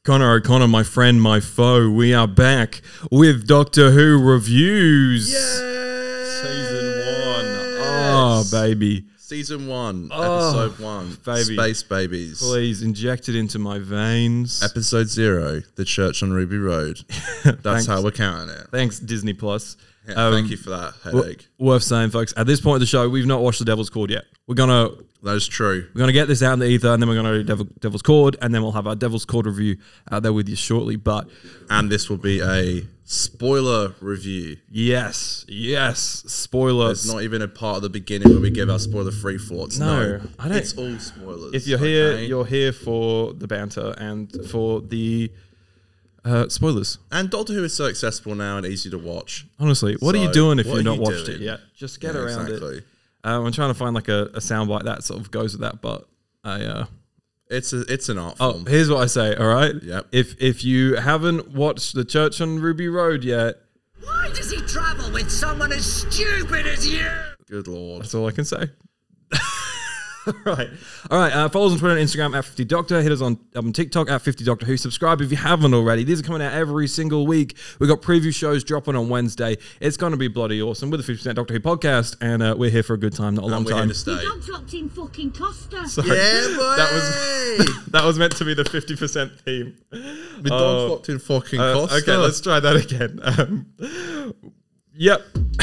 Connor O'Connor, my friend, my foe, we are back with Doctor Who Reviews. Yes! Season 1. Oh, baby. Season 1, Oh, Episode 1, baby. Space Babies. Please, inject it into my veins. Episode 0, The Church on Ruby Road. That's Thanks. how we're counting it. Thanks, Disney Plus. Yeah, thank you for that headache. Worth saying, folks, at this point of the show, we've not watched The Devil's Cord yet. We're gonna get this out in the ether, and then we're gonna do Devil's Cord, and then we'll have our Devil's Cord review out there with you shortly. And this will be a spoiler review. yes, spoilers. There's not even a part of the beginning where we give our spoiler-free thoughts. No, I don't. It's all spoilers. If you're here, you're here for the banter and for the spoilers. And Doctor Who is so accessible now and easy to watch. Honestly, what are you So, doing if what you've are not you watched doing? it yet? Just get Yeah, around exactly. it. I'm trying to find like a soundbite that sort of goes with that, but It's an art oh, form. here's what I say. All right. Yep. If you haven't watched The Church on Ruby Road yet, Why does he travel with someone as stupid as you? Good lord. that's all I can say. All right. Follow us on Twitter and Instagram at 50Doctor. Hit us on TikTok at 50Doctor Who. Subscribe if you haven't already. These are coming out every single week. We've got preview shows dropping on Wednesday. It's going to be bloody awesome with the 50% Doctor Who podcast, and we're here for a good time, not a long And we're here time. to stay. Dog's locked in fucking Costa. Sorry. Yeah, boy. That was meant to be the 50% theme. The dog's locked in fucking Costa. Okay, let's try that again. Yep.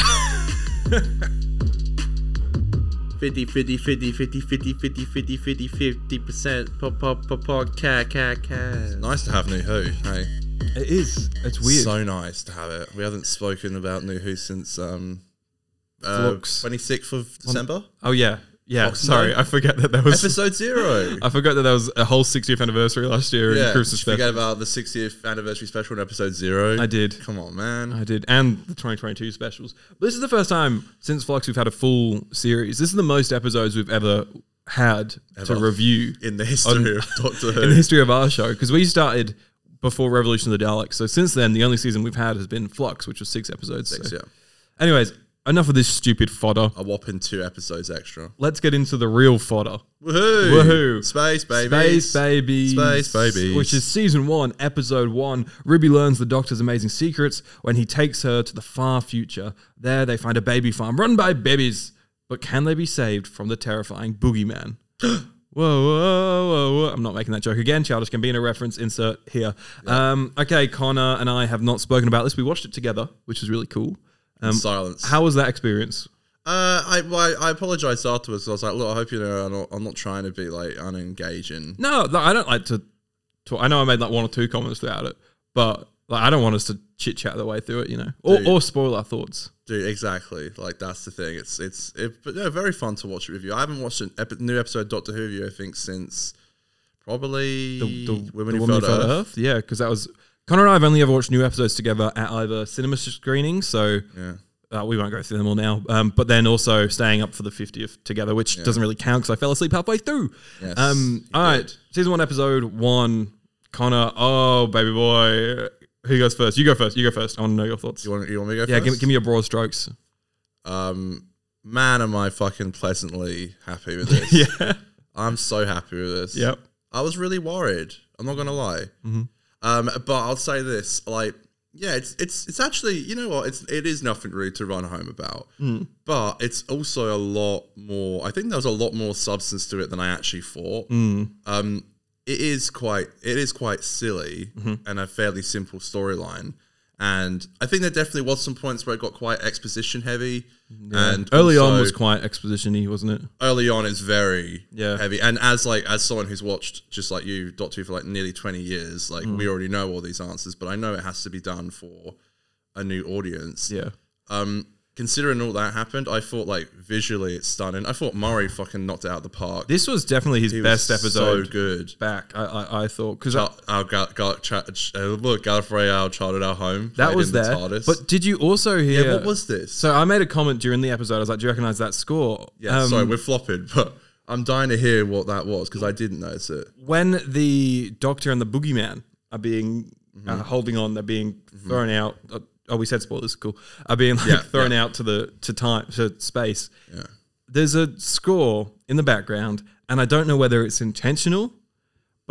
50% cat. Nice to have New Who. Hey, It is. It's weird. so nice to have it. We haven't spoken about New Who since Flux. 26th of December. Oh, yeah. Yeah, Boxing sorry. Day? I forget that there was... Episode 0. I forgot that there was a whole 60th anniversary last year in Christmas Forget special. about the 60th anniversary special in episode 0. I did. Come on, man. I did. And the 2022 specials. But this is the first time since Flux we've had a full series. This is the most episodes we've ever had to review In the history of Doctor Who. in the history of our show, because we started before Revolution of the Daleks. So since then, the only season we've had has been Flux, which was 6 episodes. 6, so. yeah. Anyways, enough of this stupid fodder. A whopping 2 episodes extra. Let's get into the real fodder. Woohoo! Woohoo! Space babies. Space Babies. Space Babies. Which is season 1, episode 1. Ruby learns the Doctor's amazing secrets when he takes her to the far future. There they find a baby farm run by babies. But can they be saved from the terrifying boogeyman? Whoa, whoa, whoa, whoa. I'm not making that joke again. Childish Gambino reference, insert here. Okay, Connor and I have not spoken about this. We watched it together, which is really cool. Silence. How was that experience? I apologized afterwards. I was like, look, I hope you know I'm not trying to be like unengaging. No, I don't like to talk. I know I made like 1 or 2 comments throughout it, but like I don't want us to chit chat the way through it, you know, or spoil our thoughts. Dude, exactly. Like that's the thing. But yeah, very fun to watch it with you. I haven't watched a new episode of Doctor Who with you, I think, since probably The Women Who Who Fell Fell to Earth. Yeah, because that was Connor and I have only ever watched new episodes together at either cinema screenings, so Yeah. we won't go through them all now. But then also staying up for the 50th together, which doesn't really count because I fell asleep halfway through. Yes, all you right, did. season 1, episode 1. Connor, oh baby boy, who goes first? You go first. I want to know your thoughts. You want me to go Yeah, first? give me your broad strokes. Man, am I fucking pleasantly happy with this. Yeah. I'm so happy with this. Yep. I was really worried. I'm not gonna lie. But I'll say this, like, yeah, it's actually, you know what, it is nothing really to run home about. But it's also a lot more. I think there was a lot more substance to it than I actually thought. It is quite silly and a fairly simple storyline. And I think there definitely was some points where it got quite exposition heavy. Yeah. And Early on also- was quite exposition-y, wasn't it? early on is very Yeah. heavy, and as someone who's watched just like you Doctor Who for like nearly 20 years, like we already know all these answers, but I know it has to be done for a new audience. Yeah. Considering all that happened, I thought like visually it's stunning. I thought Murray fucking knocked it out of the park. This was definitely his He best was episode so good. back, I thought. Because Look, Gallifrey Hour charted our home. that played was in the there. TARDIS. But did you also hear... yeah, what was this? So I made a comment during the episode. I was like, do you recognize that score? yeah, sorry, we're flopping, but I'm dying to hear what that was because I didn't notice it. When the Doctor and the Boogeyman are being holding on, they're being thrown out. Oh, we said spoilers. Cool. Are being thrown out to space. Yeah. There's a score in the background, and I don't know whether it's intentional,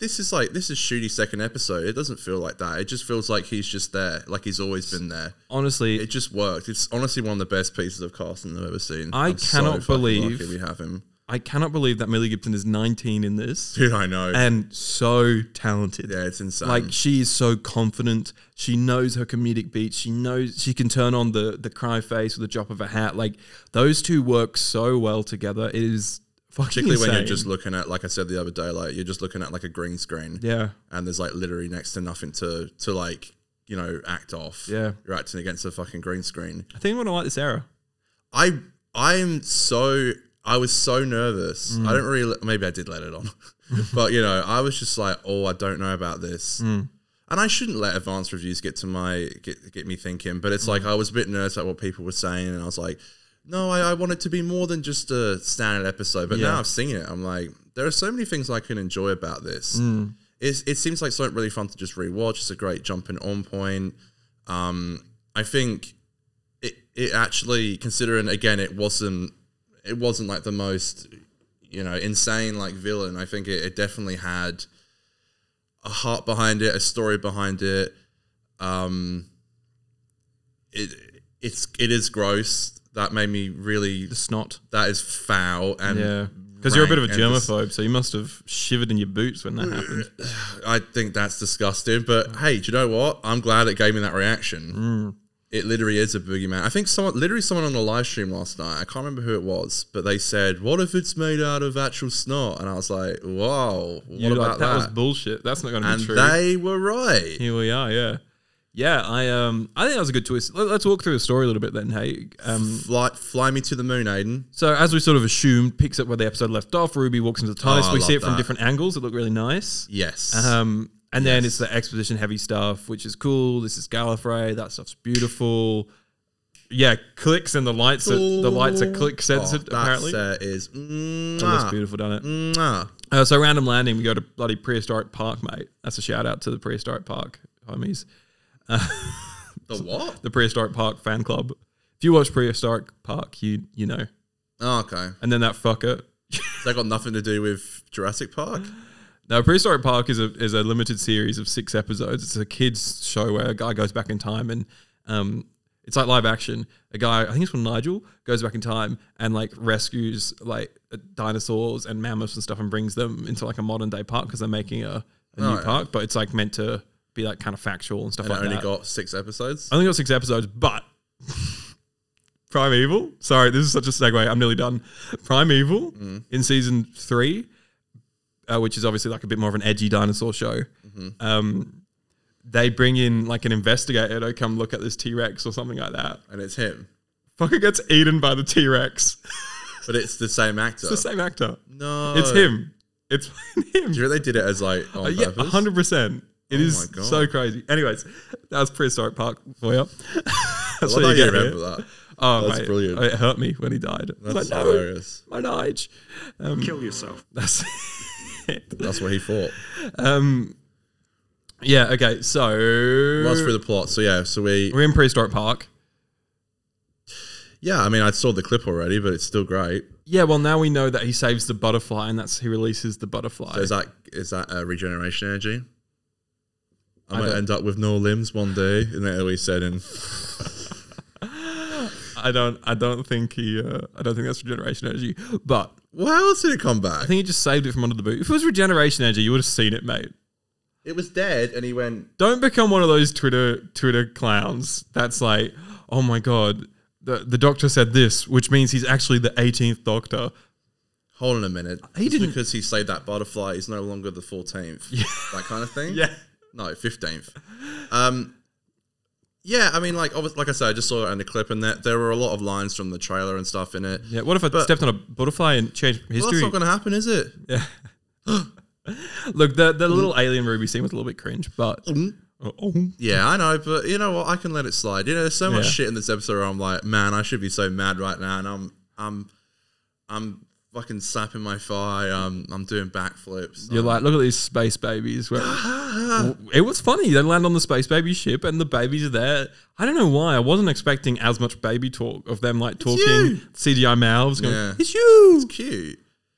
this is Shooty's second episode. It doesn't feel like that. It just feels like he's just there, like he's always been there. Honestly, it just worked. It's honestly one of the best pieces of casting I've ever seen. I cannot believe lucky we have him. I cannot believe that Millie Gibson is 19 in this. Dude, I know. And so talented. Yeah, it's insane. Like, she is so confident. She knows her comedic beats. She knows she can turn on the cry face with a drop of a hat. Like, those two work so well together. It is fucking particularly insane. when you're just looking at, like I said the other day, like you're just looking at like a green screen. Yeah. And there's like literally next to nothing to like, you know, act off. Yeah. You're acting against a fucking green screen. I think I'm gonna like this era. I was so nervous. I don't really, maybe I did let it on, but you know, I was just like, oh, I don't know about this. And I shouldn't let advanced reviews get me thinking, but it's like, I was a bit nervous at what people were saying. And I was like, no, I want it to be more than just a standard episode. But now I've seen it. I'm like, there are so many things I can enjoy about this. It seems like something really fun to just rewatch. It's a great jumping on point. I think it actually, considering again, it wasn't like the most, you know, insane like villain. I think it definitely had a heart behind it, a story behind it. It is gross. That made me really... The snot. That is foul. And yeah. Because you're a bit of a germaphobe, so you must have shivered in your boots when that happened. I think that's disgusting. But hey, do you know what? I'm glad it gave me that reaction. It literally is a boogeyman. I think someone on the live stream last night, I can't remember who it was, but they said, what if it's made out of actual snot? And I was like, whoa, what about that? That was bullshit. That's not going to be true. And they were right. Here we are, yeah. Yeah, I think that was a good twist. Let's walk through the story a little bit then, hey. Fly me to the moon, Aiden. So as we sort of assumed, picks up where the episode left off. Ruby walks into the TARDIS. I We see love it from that. different angles. It looked really nice. Yes. And then it's the exposition heavy stuff, which is cool. This is Gallifrey. That stuff's beautiful. Yeah, clicks and the lights are click censored, apparently. That set is... That looks beautiful, doesn't Mwah. So random landing, we go to bloody Prehistoric Park, mate. That's a shout out to the Prehistoric Park homies. The what? The Prehistoric Park fan club. If you watch Prehistoric Park, you know. Oh, okay. And then that fucker. That got nothing to do with Jurassic Park? No, Prehistoric Park is a limited series of 6 episodes. It's a kids show where a guy goes back in time and it's like live action. A guy, I think it's called Nigel, goes back in time and like rescues like dinosaurs and mammoths and stuff and brings them into like a modern day park because they're making a new park, but it's like meant to be like kind of factual and stuff And like it that. only got 6 episodes? I only got 6 episodes, but Primeval. Sorry, this is such a segue. I'm nearly done. Primeval in season 3, which is obviously like a bit more of an edgy dinosaur show. They bring in like an investigator to come look at this T-Rex or something like that. And it's him. Fucker gets eaten by the T-Rex. But it's the same actor. It's the same actor. No. It's him. It's him. Do you know they did it as like on Yeah, purpose? 100%. It Oh is my God. so crazy. Anyways, that was Prehistoric Park for you. That's I love what you get remember here. that. Oh, That's mate, brilliant. It hurt me when he died. I was That's like, no, hilarious. my Nige. Kill yourself. That's it. That's what he thought. Yeah, okay, so... Runs through the plot. So yeah, we're in Prehistoric Park. Yeah, I mean, I saw the clip already, but it's still great. Yeah, well, now we know that he saves the butterfly and he releases the butterfly. So is that regeneration energy? I might don't- end up with no limbs one day, isn't that what he said in? I don't think that's regeneration energy, but Well, how else did it come back? I think he just saved it from under the boot. If it was regeneration energy, you would have seen it, mate. It was dead, and he went. Don't become one of those Twitter clowns that's like, oh my God, the doctor said this, which means he's actually the 18th doctor. Hold on a minute. He Just didn't- because he saved that butterfly, he's no longer the 14th. That kind of thing. Yeah. No, 15th. Yeah, I mean, like I said, I just saw it in the clip, and there were a lot of lines from the trailer and stuff in it. Yeah, what if I stepped on a butterfly and changed Well, history? that's not going to happen, is it? Yeah. Look, the little alien Ruby scene was a little bit cringe, but Yeah, I know, but you know what? I can let it slide. You know, there's so much Yeah. shit in this episode where I'm like, man, I should be so mad right now, and I'm fucking slapping my thigh. I'm doing backflips. you're like, look at these space babies. Well, it was funny. They land on the space baby ship and the babies are there. I don't know why. I wasn't expecting as much baby talk of them like talking you. CGI mouths. Going, Yeah. It's you. It's cute.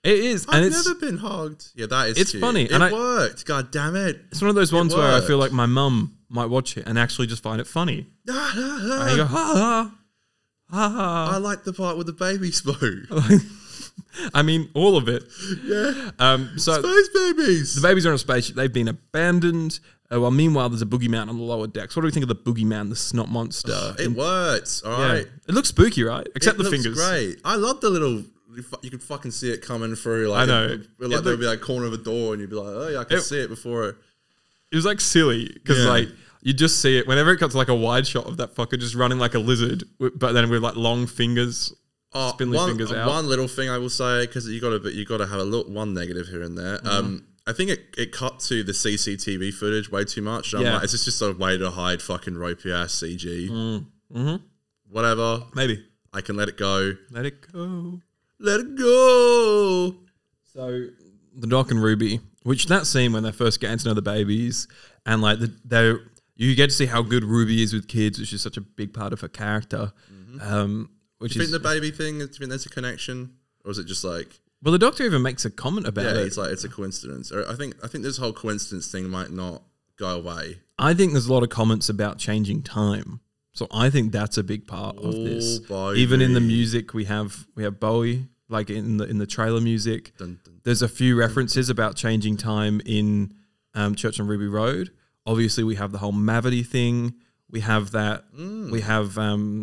It is, and I've it's never been hugged. Yeah, that is. It's cute. funny, It and worked. God damn it! it's one of those ones where I feel worked. like my mum might watch it and actually just find it funny. And you go, ha ha. I like the part with the baby spoon. I mean, all of it. Yeah. So Space babies. the babies are on a spaceship. They've been abandoned. Well, meanwhile, there's a boogeyman on the lower decks. What do we think of the boogeyman, the snot monster? It works. All Yeah. right. It looks spooky, right? Except It the looks fingers. Great. I love the little. You could fucking see it coming through. Like, I know. Like there'd be like corner of a door, and you'd be like, "Oh yeah, I can see it before." It was like silly because Yeah. like you just see it whenever it comes to like a wide shot of that fucker just running like a lizard, but then with like long fingers, spindly fingers out. One little thing I will say, because you got to have a little one negative here and there. I think it cut to the CCTV footage way too much. I'm Yeah. like, is this just a way to hide fucking ropey ass CG? Whatever. Maybe I can let it go. let it go. Let it go. So the Doc and Ruby, which that scene when they first get to know the babies, and like you get to see how good Ruby is with kids, which is such a big part of her character. Which Do you is think the baby thing? Do you think there's a connection, or is it just like? well, the Doctor even makes a comment about Yeah, it. it's like it's a coincidence. Or I think this whole coincidence thing might not go away. I think there's a lot of comments about changing time. So I think that's a big part of this. Bowie. Even in the music, we have Bowie, like in the trailer music. Dun, dun, There's a few references about changing time in Church on Ruby Road. Obviously, we have the whole Mavity thing. We have that. We have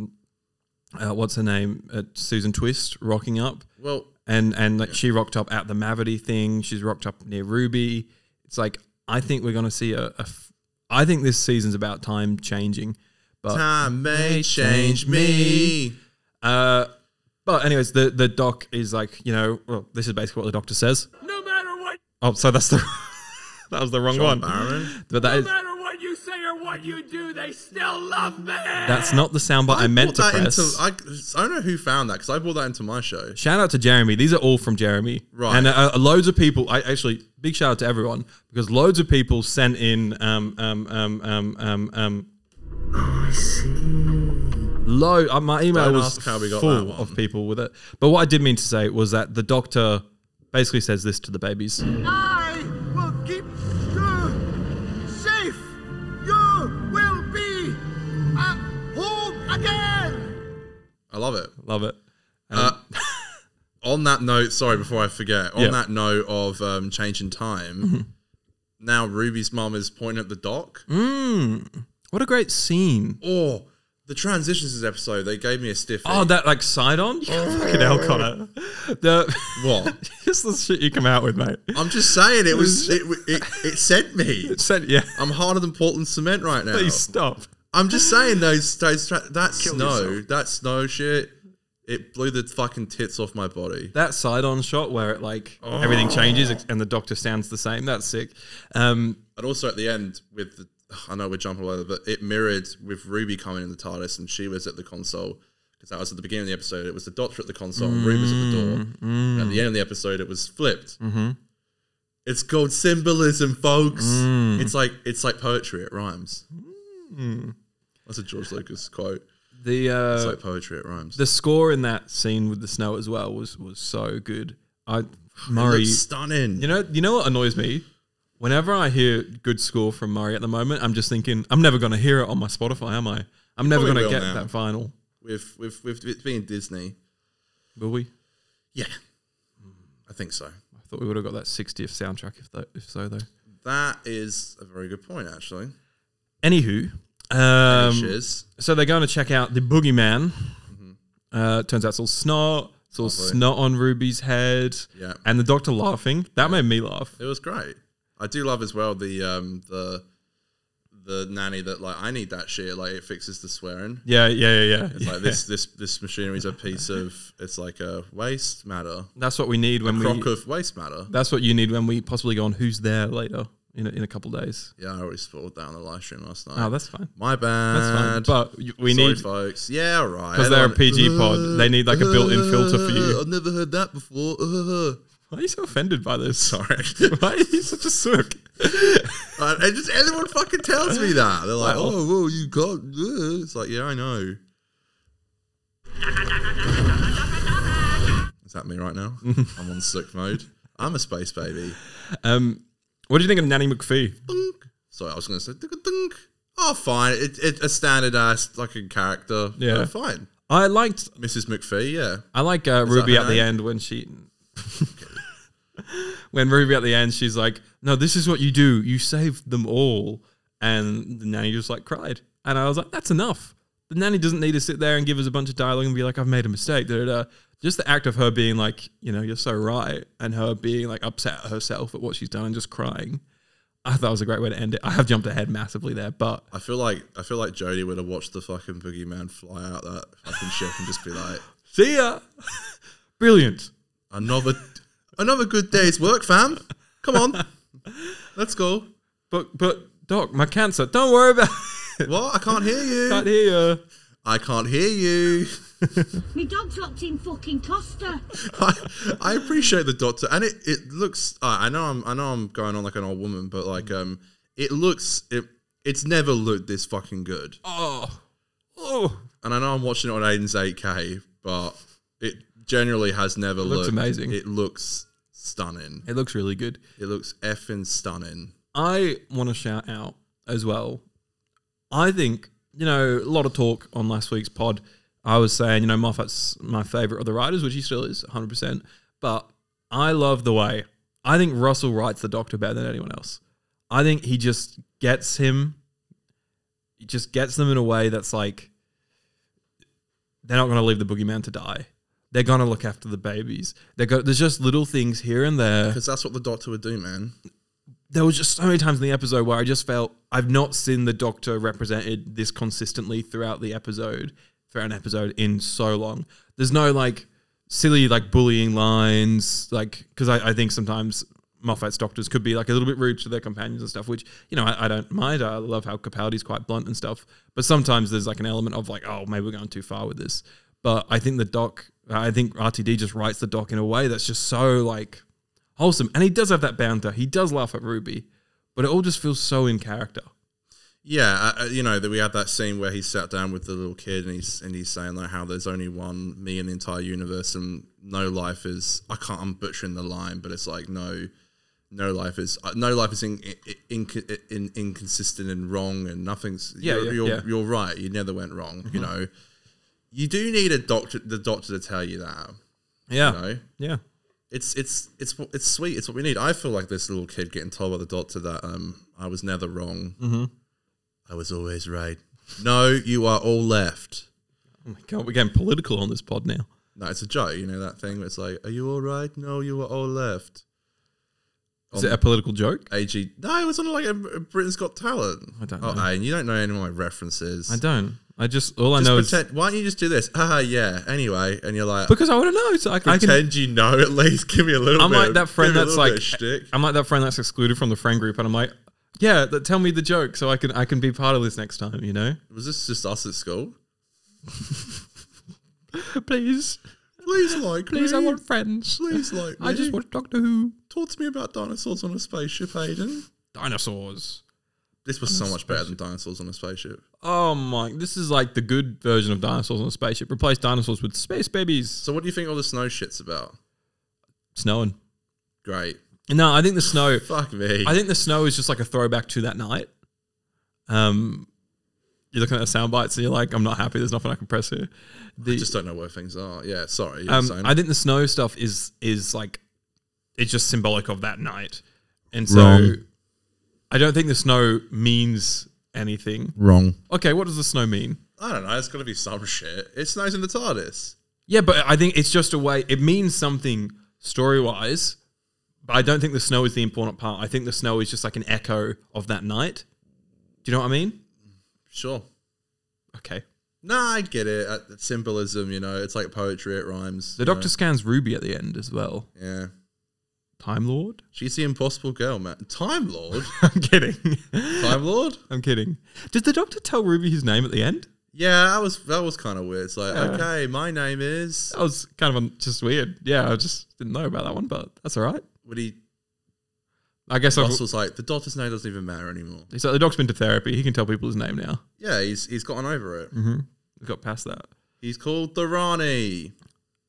what's her name? Susan Twist rocking up. Well, And like she rocked up at the Mavity thing. She's rocked up near Ruby. It's like I think we're going to see I think this season's about time changing. But time may change me. but anyways, the Doc is like, well, this is basically what the Doctor says. No matter what, Oh, so that's that was the wrong one. Baron. But that is matter what you say or what you do, they still love me. that's not the soundbite I meant to brought that press. I don't know who found that because I brought that into my show. Shout out to Jeremy. These are all from Jeremy. Right. And loads of people, big shout out to everyone because loads of people sent in, my email Don't was ask how we got full that one. of people with it. But what I did mean to say was that the Doctor basically says this to the babies. I will keep you safe. You will be at home again. I love it. Love it. On that note, sorry, before I forget, on Yeah. that note of changing time, now Ruby's mum is pointing at the Doc. What a great scene. Oh, the transitions this episode, they gave me a stiff. Oh, that like side on? You fucking hell, Connor. What? Just the shit you come out with, mate. I'm just saying, it sent me. It said, yeah. I'm harder than Portland cement right now. Please stop. I'm just saying that snow shit, it blew the fucking tits off my body. That side on shot where it like everything changes and the Doctor sounds the same. That's sick. And also at the end with the, I know we're jumping all over, but it mirrored with Ruby coming in the TARDIS and she was at the console because that was at the beginning of the episode. It was the Doctor at the console and Ruby was at the door. And at the end of the episode, it was flipped. It's called symbolism, folks. It's like poetry. It rhymes. That's a George Lucas quote. It's like poetry. It rhymes. The score in that scene with the snow as well was so good. It Murray, looks stunning. you know what annoys me? Whenever I hear good score from Murray at the moment, I'm just thinking I'm never going to hear it on my Spotify, am I? I'm never Probably going to will get now. that vinyl. With it being Disney, Will we? yeah, I think so. I thought we would have got that 60th soundtrack if so though. That is a very good point, actually. Anywho, Shiz. so they're going to check out the boogeyman. Turns out it's all snot. It's all snot on Ruby's head. Yeah. And the Doctor laughing. That made me laugh. It was great. I do love as well the nanny that like I need that shit, like it fixes the swearing. Yeah. It's like this machinery is a piece of, it's like a waste matter. That's what we need when Crock of waste matter. That's what you need when we possibly go on Who's There later in a couple of days. Yeah, I already spoiled that on the live stream last night. Oh, that's fine. My bad. That's fine. But we Sorry, need, folks. Yeah, all right. because they're a PG pod, they need like a built-in filter for you. I've never heard that before. Why are you so offended by this? Sorry. Why are you such a sook? And just everyone fucking tells me that. They're like, oh, well, you got this. It's like, yeah, I know. Is that me right now? I'm on sick mode. I'm a space baby. What do you think of Nanny McPhee? Dunk. Sorry, I was going to say dunk. Oh, fine. It's a standard ass like a character. Yeah. Fine. I liked Mrs. McPhee, yeah. I like Ruby her at the name? end when she when Ruby at the end she's like, no, this is what you do. You saved them all. And the nanny just like cried. And I was like, that's enough. The nanny doesn't need to sit there and give us a bunch of dialogue and be like, I've made a mistake. Just the act of her being like, you're so right. And her being like upset at herself at what she's done and just crying. I thought it was a great way to end it. I have jumped ahead massively there, but I feel like Jodie would have watched the fucking boogeyman fly out that fucking ship and just be like, see ya. Brilliant. another good day's work, fam. Come on. Let's go. But Doc, my cancer. Don't worry about it. What? I can't hear you. Can't hear you. I can't hear you. My dog's locked in fucking Costa. I appreciate the doctor, and it looks. I know I'm going on like an old woman, but like it's never looked this fucking good. Oh. And I know I'm watching it on Aiden's 8K, but it generally has never looks looked amazing. It looks stunning. It looks really good. It looks effing stunning. I want to shout out as well. I think, a lot of talk on last week's pod. I was saying, Moffat's my favorite of the writers, which he still is 100%. But I love the way. I think Russell writes the Doctor better than anyone else. I think he just gets him. He just gets them in a way that's like, they're not going to leave the boogeyman to die. They're going to look after the babies. There's just little things here and there. Because that's what the doctor would do, man. There was just so many times in the episode where I just felt I've not seen the Doctor represented this consistently throughout an episode in so long. There's no like silly like bullying lines, like because I think sometimes Moffat's Doctors could be like a little bit rude to their companions and stuff, which I don't mind. I love how Capaldi's quite blunt and stuff, but sometimes there's like an element of like, oh, maybe we're going too far with this. But I think RTD just writes the Doc in a way that's just so like wholesome, and he does have that banter. He does laugh at Ruby, but it all just feels so in character. Yeah, that we had that scene where he sat down with the little kid and he's saying like how there's only one me in the entire universe and no life is. I'm butchering the line, but it's like no life is inconsistent and wrong and nothing's. You're right. You never went wrong. Mm-hmm. You do need the doctor to tell you that. Yeah, yeah. It's sweet. It's what we need. I feel like this little kid getting told by the doctor that I was never wrong. Mm-hmm. I was always right. No, you are all left. Oh my God, we're getting political on this pod now. No, it's a joke. That thing where it's like, are you all right? No, you are all left. Is it a political joke? AG. No, it was on like a Britain's Got Talent. I don't know. Oh, and you don't know any of my references. I don't. I know is why don't you just do this? Yeah. Anyway, and you're like, because I want to know. So I can pretend you know at least. Give me a little. I'm bit. Like that friend that's like. Shtick. I'm like that friend that's excluded from the friend group, and I'm like, yeah, tell me the joke so I can be part of this next time. Was this just us at school? Please, please, I want friends. Please, like me. I just want Doctor Who. Talk to me about dinosaurs on a spaceship, Aiden. Dinosaurs. This was so much better than dinosaurs on a spaceship. Oh my! This is like the good version of dinosaurs on a spaceship. Replace dinosaurs with space babies. So, what do you think all the snow shit's about? Snowing. Great. No, I think the snow. Fuck me. I think the snow is just like a throwback to that night. You're looking at the sound bites and you're like, I'm not happy. There's nothing I can press here. I just don't know where things are. Yeah, sorry. I think the snow stuff is like, it's just symbolic of that night, and so Wrong. I don't think the snow means anything. Wrong. Okay, what does the snow mean? I don't know. It's got to be some shit. It snows in the TARDIS. Yeah, but I think it's just a way. It means something story-wise, but I don't think the snow is the important part. I think the snow is just like an echo of that night. Do you know what I mean? Sure. Okay. Nah, I get it. Symbolism, it's like poetry. It rhymes. The Doctor scans Ruby at the end as well. Yeah. Time Lord? She's the impossible girl, man. Time Lord? I'm kidding. Time Lord? I'm kidding. Did the Doctor tell Ruby his name at the end? Yeah, that was kind of weird. It's like, okay, my name is... That was kind of just weird. Yeah, I just didn't know about that one, but that's all right. Would he... I guess Russell's like, the Doctor's name doesn't even matter anymore. He's like, the Doc's been to therapy. He can tell people his name now. Yeah, he's gotten over it. Mm-hmm. He got past that. He's called the Rani.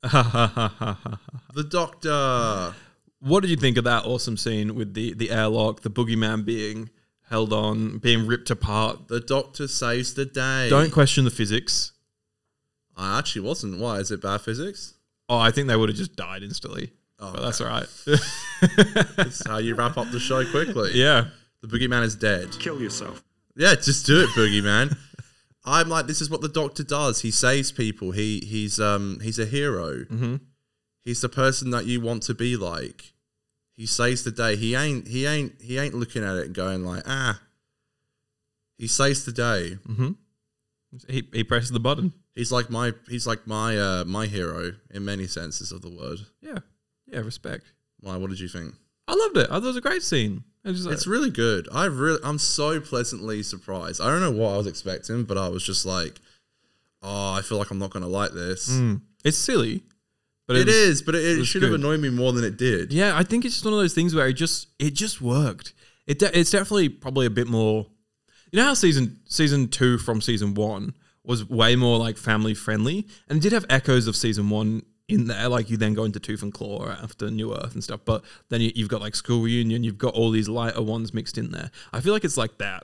The Doctor. What did you think of that awesome scene with the airlock, the boogeyman being held on, being ripped apart? The Doctor saves the day. Don't question the physics. I actually wasn't. Why? Is it bad physics? Oh, I think they would have just died instantly. Oh, But that's all right. That's how you wrap up the show quickly. Yeah. The Boogeyman is dead. Kill yourself. Yeah, just do it, Boogeyman. I'm like, this is what the Doctor does. He saves people. He's a hero. Mm-hmm. He's the person that you want to be like. He saves the day. He ain't looking at it and going like, He saves the day. Mm-hmm. He presses the button. He's like my hero in many senses of the word. Yeah. Yeah, respect. Why? What did you think? I loved it. I thought it was a great scene. It was just It's really good. I'm so pleasantly surprised. I don't know what I was expecting, but I was just like, oh, I feel like I'm not going to like this. it's silly. But It was- is, but it was should have good. annoyed me more than it did. Yeah, I think it's just one of those things where it just worked. It's definitely probably a bit more. You know how season 2 from season 1 was way more like family friendly, and it did have echoes of season 1 in there. Like you then go into Tooth and Claw after New Earth and stuff, but then you've got like School Reunion. You've got all these lighter ones mixed in there. I feel like it's like that.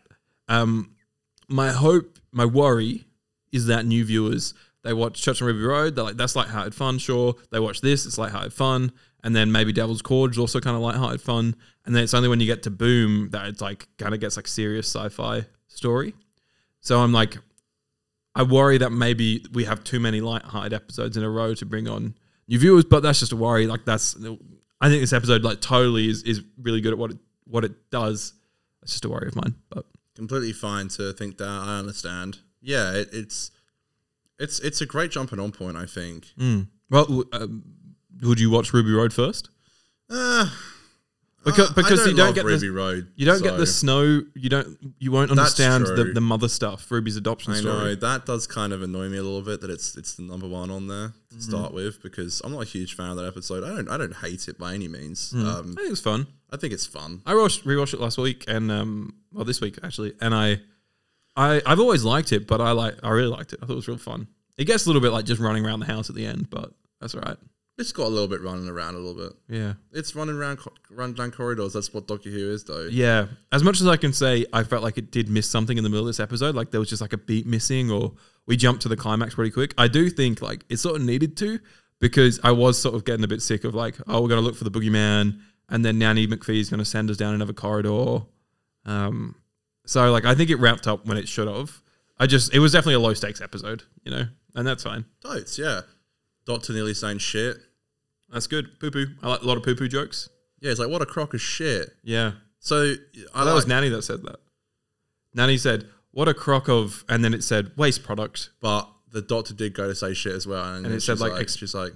My worry is that new viewers, they watch Church on Ruby Road, they're like, that's lighthearted fun, sure. They watch this, it's lighthearted fun. And then maybe Devil's Gorge is also kind of lighthearted fun. And then it's only when you get to Boom that it's like kind of gets like serious sci-fi story. So I'm like, I worry that maybe we have too many lighthearted episodes in a row to bring on new viewers, but that's just a worry. Like I think this episode like totally is really good at what it does. It's just a worry of mine, but Completely fine to think that. I understand. Yeah, it's a great jumping on point, I think. Well, would you watch Ruby Road first? Because I you don't love get Ruby the Road. you don't get so the snow. You won't understand true. the mother stuff. Ruby's adoption I story. know that does kind of annoy me a little bit that it's the number one on there to start with, because I'm not a huge fan of that episode. I don't hate it by any means. I think it's fun. I think it's fun. I rewatched it last week and well this week actually, and I've always liked it, but I really liked it. I thought it was real fun. It gets a little bit like just running around the house at the end, but that's all right. It's got a little bit running around a little bit. Yeah. It's running down corridors. That's what Doctor Who is, though. Yeah. As much as I can say, I felt like it did miss something in the middle of this episode. Like there was just like a beat missing, or we jumped to the climax pretty quick. I do think like it sort of needed to, because I was sort of getting a bit sick of like, oh, we're going to look for the boogeyman, and then Nanny McPhee's going to send us down another corridor. So like I think it wrapped up when it should have. It was definitely a low stakes episode, and that's fine. Totes, yeah. Doctor nearly saying shit. That's good. Poo poo. I like a lot of poo poo jokes. Yeah, it's like, what a crock of shit. Yeah. So That was Nanny that said that. Nanny said, what a crock of, and then it said waste product. But the Doctor did go to say shit as well, and it said she's like,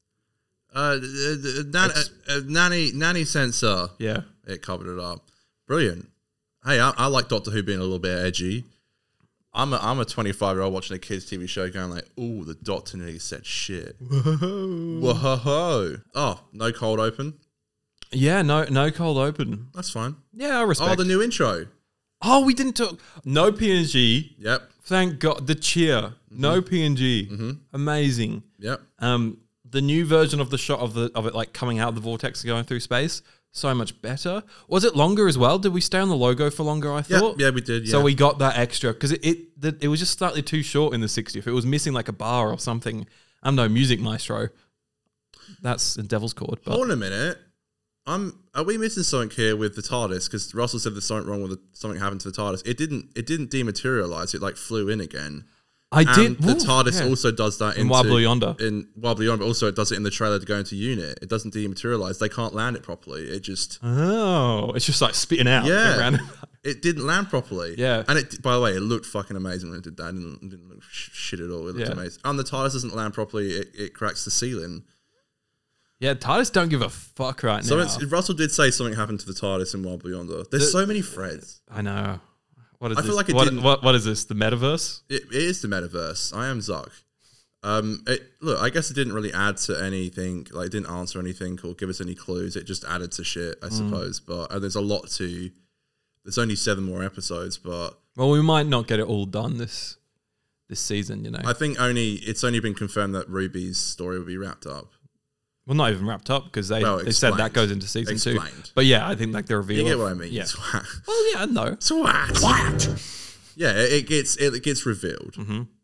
nanny sensor. Yeah. It covered it up. Brilliant. Hey, I like Doctor Who being a little bit edgy. I'm a 25-year-old watching a kids TV show going like, ooh, the Doctor nearly said shit. Whoa. Oh, no cold open. Yeah, no cold open. That's fine. Yeah, I respect. Oh, the new intro. Oh, we didn't talk. No PNG. Yep. Thank God. The cheer. No PNG. Amazing. Yep. The new version of the shot of it like coming out of the vortex and going through space. So much better. Was it longer as well? Did we stay on the logo for longer? I thought. Yeah, we did. Yeah. So we got that extra because it was just slightly too short in the 60th. It was missing like a bar or something. I'm no music maestro. That's the Devil's Chord. But hold on a minute. Are we missing something here with the TARDIS? Because Russell said there's something wrong with something happened to the TARDIS. It didn't dematerialize. It like flew in again. I did. The TARDIS also does that in Wobbly Yonder. In Wobbly Yonder, but also it does it in the trailer to go into unit. It doesn't dematerialize. They can't land it properly. It just it's just like spitting out. yeah. Around. It didn't land properly. Yeah. And it, by the way, it looked fucking amazing when it did that. It didn't look shit at all. It looked amazing. And the TARDIS doesn't land properly. It cracks the ceiling. Yeah, TARDIS don't give a fuck right now. Russell did say something happened to the TARDIS in Wobbly Yonder. There's so many threads. I know. What is I this? feel like it what, didn't- what is this? The metaverse? It is the metaverse. I am Zuck. Look, I guess it didn't really add to anything. Like, it didn't answer anything or give us any clues. It just added to shit, I suppose. But there's a lot to. There's only 7 more episodes, but Well, we might not get it all done this season. You know, I think it's only been confirmed that Ruby's story will be wrapped up. well, not even wrapped up because they said that goes into season 2. But yeah, I think like the reveal. You get what I mean? Yeah. Swat. Well, yeah, no. Swat. Yeah, it gets revealed.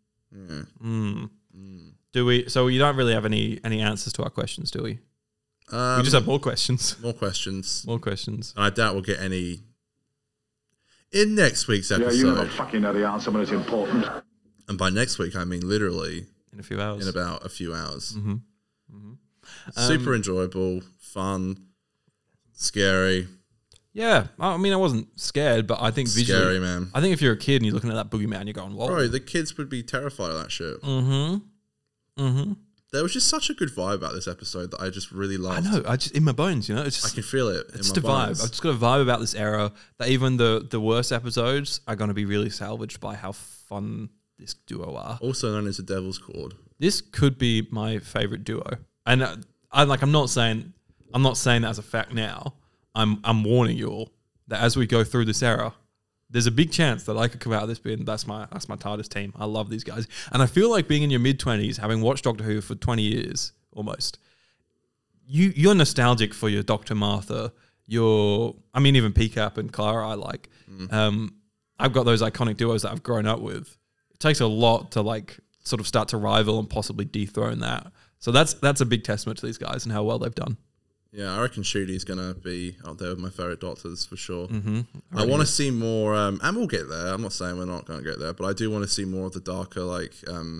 Do we? So you don't really have any answers to our questions, do we? We just have more questions. More questions. More questions. And I doubt we'll get any in next week's episode. Yeah, you never fucking know the answer when it's important. And by next week, I mean literally In a few hours. in about a few hours. Super enjoyable, fun, scary. Yeah, I mean, I wasn't scared, but I think visually, Scary, man. I think if you're a kid and you're looking at that boogeyman, you're going, "Whoa!" Bro, the kids would be terrified of that shit. Mm-hmm. There was just such a good vibe about this episode that I just really loved. I know. I just in my bones, you know. It's I just, can feel it. it's in the my vibe. bones. I've just got a vibe about this era that even the worst episodes are going to be really salvaged by how fun this duo are. Also known as the Devil's Chord. This could be my favorite duo, and I'm not saying that as a fact now. I'm warning you all that as we go through this era, there's a big chance that I could come out of this being that's my TARDIS team. I love these guys, and I feel like being in your mid-20s, having watched Doctor Who for 20 years almost, you're nostalgic for your Dr. Martha. Even PCAP and Clara. I like. I've got those iconic duos that I've grown up with. It takes a lot to like sort of start to rival and possibly dethrone that. So that's a big testament to these guys and how well they've done. Yeah, I reckon Shudi's going to be out there with my favourite Doctors for sure. I I want to see more, and we'll get there. I'm not saying we're not going to get there, but I do want to see more of the darker, like,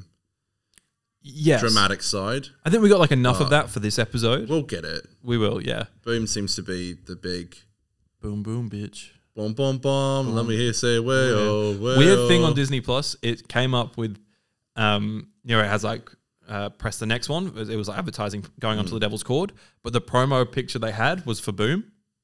Yes. dramatic side. I think we got like enough of that for this episode. We'll get it. We will, yeah. Boom seems to be the big Boom, boom, bitch. boom, boom, boom. Let me hear say, way-oh, way-oh. Weird thing on Disney Plus, it came up with, it has like, press the next one. It was like advertising going onto the Devil's Chord, but the promo picture they had was for Boom.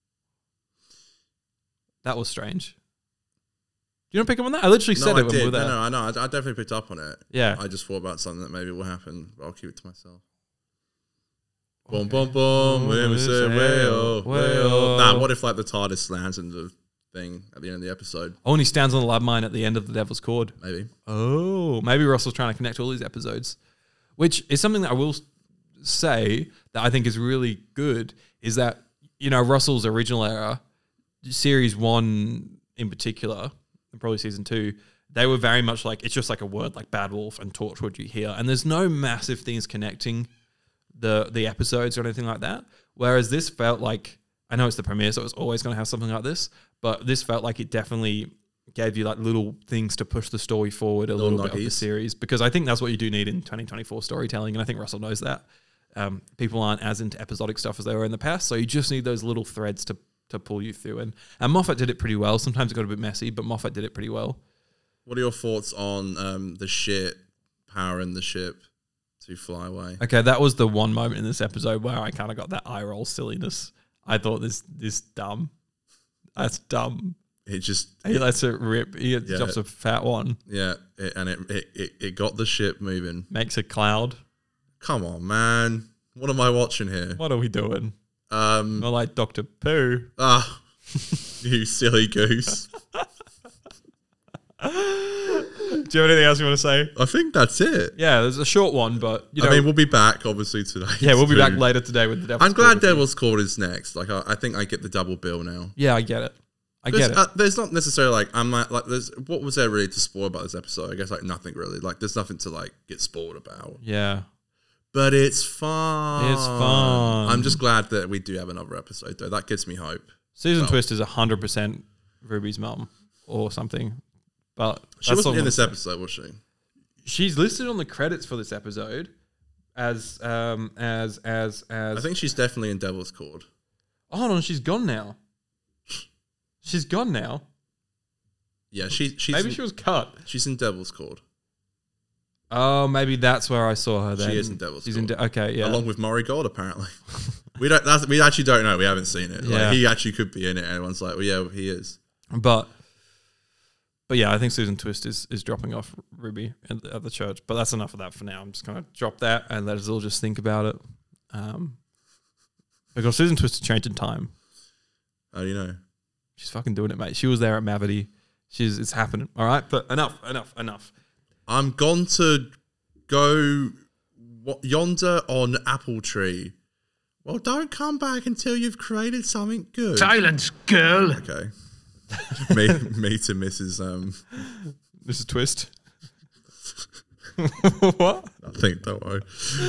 That was strange. Do you want to pick up on that? I literally said I it when we were did. there. No, I know. I definitely picked up on it. Yeah. I just thought about something that maybe will happen, but I'll keep it to myself. Boom, boom, boom. Let me say, way-oh, way-oh. Nah, what if like the TARDIS lands in the thing at the end of the episode? Oh, and he stands on the lab mine at the end of the Devil's Chord. Maybe. Oh, maybe Russell's trying to connect all these episodes, which is something that I will say that I think is really good, is that, Russell's original era, series 1 in particular, and probably season 2, they were very much like, it's just like a word like Bad Wolf and Torchwood you hear, and there's no massive things connecting the episodes or anything like that. Whereas this felt like, I know it's the premiere, so it was always going to have something like this, but this felt like it definitely gave you like little things to push the story forward a little bit of the series, because I think that's what you do need in 2024 storytelling, and I think Russell knows that. People aren't as into episodic stuff as they were in the past, so you just need those little threads to pull you through. And Moffat did it pretty well. Sometimes it got a bit messy, but Moffat did it pretty well. What are your thoughts on the shit powering the ship to fly away? Okay, that was the one moment in this episode where I kind of got that eye roll silliness. I thought this dumb. That's dumb. It just... He lets it rip. He drops a fat one. Yeah, it got the ship moving. Makes a cloud. Come on, man. What am I watching here? What are we doing? More like Dr. Pooh. You silly goose. Do you have anything else you want to say? I think that's it. Yeah, there's a short one, but we'll be back obviously today. Yeah, we'll be back later today with the Devil's I'm glad Chord. Devil's Chord is next. Like I think I get the double bill now. Yeah, I get it. I get it. There's not necessarily like there's what was there really to spoil about this episode? I guess like nothing really. Like there's nothing to like get spoiled about. Yeah. But it's fun. It's fun. I'm just glad that we do have another episode though. That gives me hope. Susan Twist is 100% Ruby's mum or something. But she wasn't in this episode, was she? She's listed on the credits for this episode as I think she's definitely in Devil's Chord. Oh, hold on, she's gone now. She's gone now. Yeah, she's maybe she was cut. She's in Devil's Chord. Oh, maybe that's where I saw her then. She is in Devil's Chord. Okay, yeah. Along with Murray Gold, apparently. We actually don't know. We haven't seen it. Yeah. Like, he actually could be in it. Everyone's like, well, yeah, he is. But yeah, I think Susan Twist is dropping off Ruby at the church. But that's enough of that for now. I'm just going to drop that and let us all just think about it. Because Susan Twist is changing time. How do you know? She's fucking doing it, mate. She was there at Mavity. It's happening. All right, but enough. I'm gone to go yonder on apple tree. Well, don't come back until you've created something good. Silence, girl. Okay. me to Mrs. Mrs. Twist. What? Nothing, don't worry.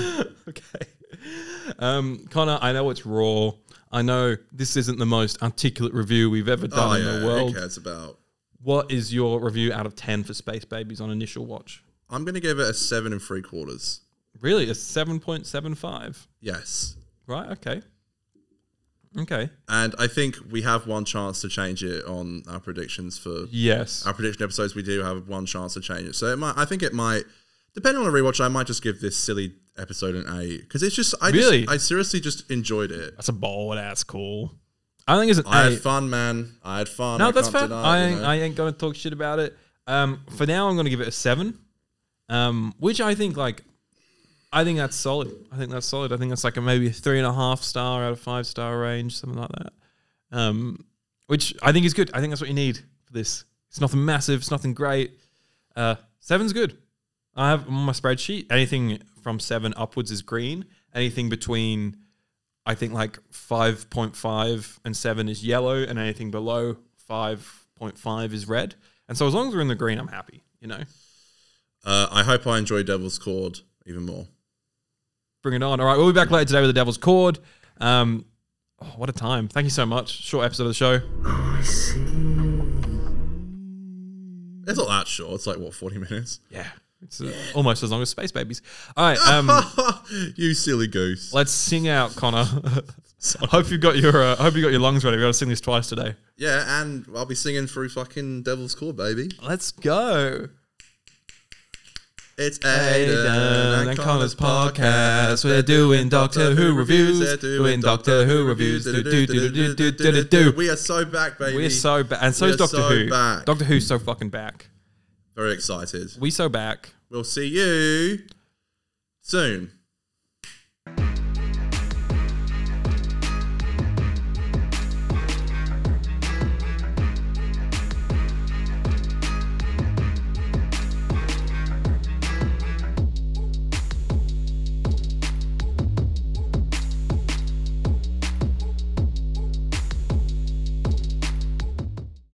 Okay. Connor, I know it's raw. I know this isn't the most articulate review we've ever done in the world. Who cares about? What is your review out of 10 for Space Babies on initial watch? I'm going to give it a 7 3/4. Really? A 7.75? Yes. Right, okay. Okay. And I think we have one chance to change it on our predictions for Yes. our prediction episodes. We do have one chance to change it. So I think it might, depending on the rewatch, I might just give this silly episode an 8 because it's just, I seriously just enjoyed it. That's a bold ass call. I think it's an 8. I had fun, man. I had fun. No, I that's can't fair. deny, I ain't going to talk shit about it. For now, I'm going to give it a 7, which I think that's solid. I think that's like maybe a 3.5 star out of 5-star range, something like that. Which I think is good. I think that's what you need for this. It's nothing massive. It's nothing great. 7's good. I have on my spreadsheet, anything from 7 upwards is green. Anything between, I think, like 5.5 and 7 is yellow, and anything below 5.5 is red. And so as long as we're in the green, I'm happy, you know? I hope I enjoy Devil's Cord even more. Bring it on. All right, we'll be back later today with the Devil's Cord. What a time. Thank you so much. Short episode of the show. It's not that short. It's like, 40 minutes? Yeah. It's almost as long as Space Babies. All right, you silly goose. let's sing out, Connor. Hope you got your lungs ready. We got to sing this twice today. Yeah, and I'll be singing through fucking Devil's Cord, baby. Let's go. It's Aidan and Connor's podcast. We're doing Doctor Who reviews. Doing Doctor Who reviews. Do. We are so back, baby. We're so back, and so is Doctor Who. Back. Doctor Who's so fucking back. Very excited. We so back. We'll see you soon.